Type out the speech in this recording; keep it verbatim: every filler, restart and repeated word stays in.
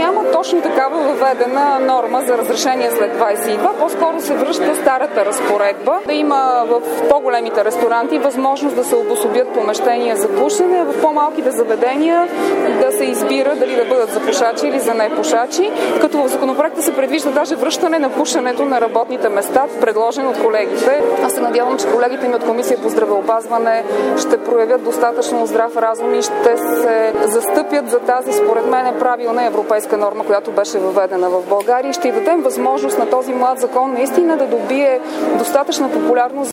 няма точно такава въведена норма за разрешение след двайсет и два. По-скоро се връща старата разпоредба да има в по-големите ресторанти възможност да се обособят помещения за пушене, в по-малките заведения да се избира дали да бъдат за пушачи или за непушачи, като в законопроекта се предвижда даже връщане на пушенето на работните места, предложен от колегите. Аз се надявам, че колегите ми от Комисия по здравеопазване ще проявят достатъчно здрав разум и ще се застъпят за тази, според мен, правилна европейска норма, която беше въведена в България, и ще й дадем възможност на този млад закон наистина да добие достатъчна популярност.